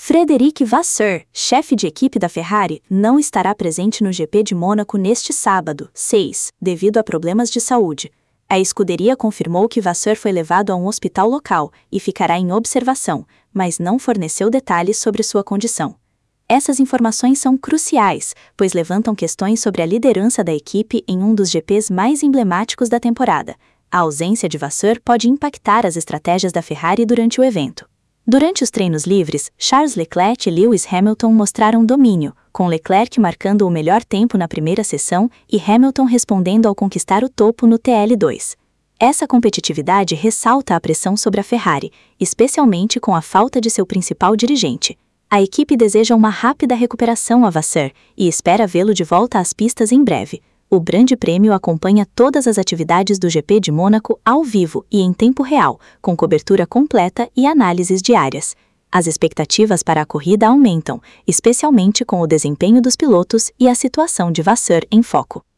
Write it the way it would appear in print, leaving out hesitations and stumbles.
Frédéric Vasseur, chefe de equipe da Ferrari, não estará presente no GP de Mônaco neste sábado, 6, devido a problemas de saúde. A escuderia confirmou que Vasseur foi levado a um hospital local e ficará em observação, mas não forneceu detalhes sobre sua condição. Essas informações são cruciais, pois levantam questões sobre a liderança da equipe em um dos GPs mais emblemáticos da temporada. A ausência de Vasseur pode impactar as estratégias da Ferrari durante o evento. Durante os treinos livres, Charles Leclerc e Lewis Hamilton mostraram domínio, com Leclerc marcando o melhor tempo na primeira sessão e Hamilton respondendo ao conquistar o topo no TL2. Essa competitividade ressalta a pressão sobre a Ferrari, especialmente com a falta de seu principal dirigente. A equipe deseja uma rápida recuperação a Vasseur e espera vê-lo de volta às pistas em breve. O Grande Prêmio acompanha todas as atividades do GP de Mônaco ao vivo e em tempo real, com cobertura completa e análises diárias. As expectativas para a corrida aumentam, especialmente com o desempenho dos pilotos e a situação de Vasseur em foco.